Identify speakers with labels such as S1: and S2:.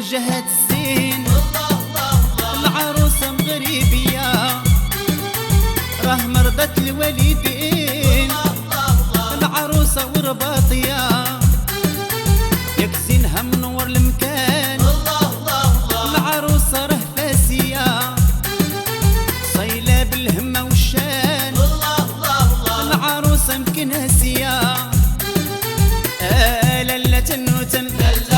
S1: جهة الزين العروسة مغربية راه مرضت الوالدين العروسة ورباطية ياك زينها منور المكان العروسة راه فاسية صايلة بالهمة والشان العروسة مكناسية لالا تنوتن